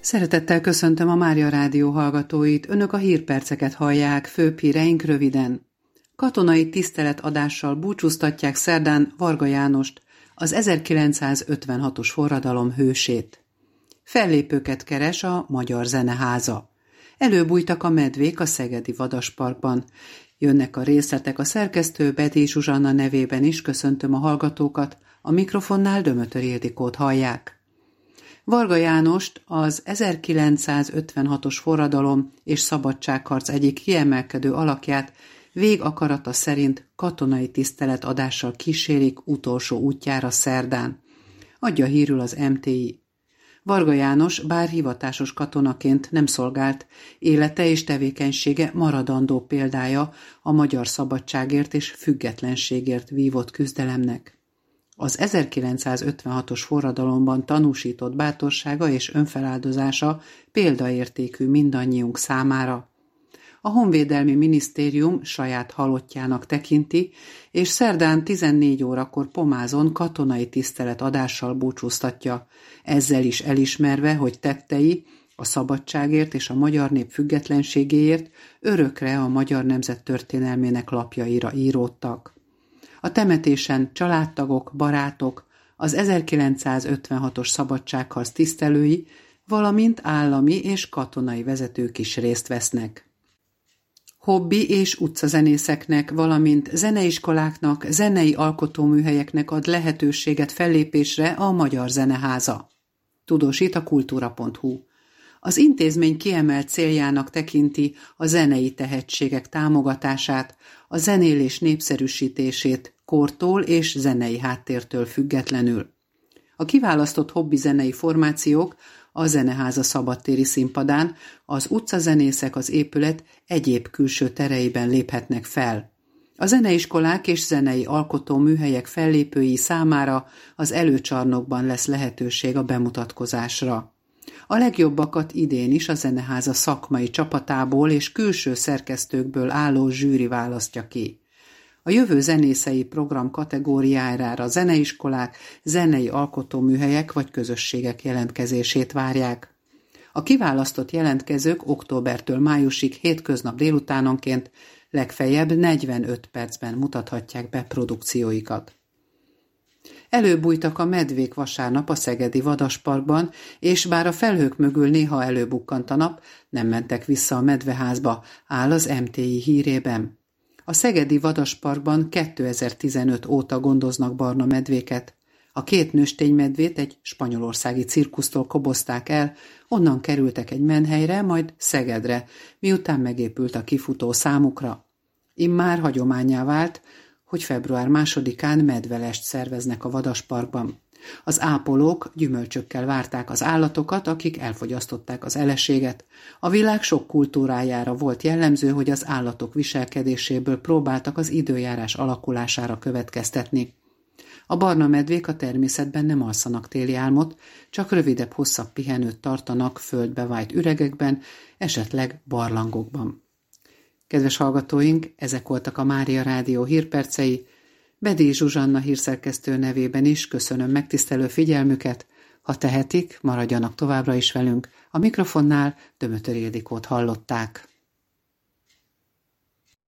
Szeretettel köszöntöm a Mária Rádió hallgatóit, önök a hírperceket hallják, főbb híreink röviden. Katonai tiszteletadással búcsúztatják szerdán Varga Jánost, az 1956-os forradalom hősét. Fellépőket keres a Magyar Zeneháza. Előbújtak a medvék a szegedi Vadasparkban. Jönnek a részletek, a szerkesztő Bedély Zsuzsanna nevében is köszöntöm a hallgatókat, a mikrofonnál Dömötör Ildikót hallják. Varga Jánost, az 1956-os forradalom és szabadságharc egyik kiemelkedő alakját végakarata szerint katonai tiszteletadással kísérik utolsó útjára szerdán. Adja hírül az MTI. Varga János bár hivatásos katonaként nem szolgált, élete és tevékenysége maradandó példája a magyar szabadságért és függetlenségért vívott küzdelemnek. Az 1956-os forradalomban tanúsított bátorsága és önfeláldozása példaértékű mindannyiunk számára. A Honvédelmi Minisztérium saját halottjának tekinti, és szerdán 14 órakor Pomázon katonai tiszteletadással búcsúztatja, ezzel is elismerve, hogy tettei a szabadságért és a magyar nép függetlenségéért örökre a magyar nemzet történelmének lapjaira íródtak. A temetésen családtagok, barátok, az 1956-os szabadságharc tisztelői, valamint állami és katonai vezetők is részt vesznek. Hobbi és utcazenészeknek, valamint zeneiskoláknak, zenei alkotóműhelyeknek ad lehetőséget fellépésre a Magyar Zeneháza. Tudósít a kultúra.hu. Az intézmény kiemelt céljának tekinti a zenei tehetségek támogatását, a zenélés népszerűsítését kortól és zenei háttértől függetlenül. A kiválasztott hobbi zenei formációk a Zeneháza szabadtéri színpadán, az utcazenészek az épület egyéb külső tereiben léphetnek fel. A zeneiskolák és zenei alkotóműhelyek fellépői számára az előcsarnokban lesz lehetőség a bemutatkozásra. A legjobbakat idén is a Zeneháza szakmai csapatából és külső szerkesztőkből álló zsűri választja ki. A jövő zenészei program kategóriájára a zeneiskolák, zenei alkotóműhelyek vagy közösségek jelentkezését várják. A kiválasztott jelentkezők októbertől májusig hétköznap délutánonként legfeljebb 45 percben mutathatják be produkcióikat. Előbújtak a medvék vasárnap a szegedi Vadasparkban, és bár a felhők mögül néha előbukkant a nap, nem mentek vissza a medveházba, áll az MTI hírében. A szegedi Vadasparkban 2015 óta gondoznak barna medvéket. A két nősténymedvét egy spanyolországi cirkusztól kobozták el, onnan kerültek egy menhelyre, majd Szegedre, miután megépült a kifutó számukra. Immár hagyománnyá vált, hogy február 2-án medvelest szerveznek a Vadasparkban. Az ápolók gyümölcsökkel várták az állatokat, akik elfogyasztották az eleséget. A világ sok kultúrájára volt jellemző, hogy az állatok viselkedéséből próbáltak az időjárás alakulására következtetni. A barna medvék a természetben nem alszanak téli álmot, csak rövidebb-hosszabb pihenőt tartanak földbe vájt üregekben, esetleg barlangokban. Kedves hallgatóink, ezek voltak a Mária Rádió hírpercei. Bedély Zsuzsanna hírszerkesztő nevében is köszönöm megtisztelő figyelmüket. Ha tehetik, maradjanak továbbra is velünk. A mikrofonnál Dömötör Ildikót hallották.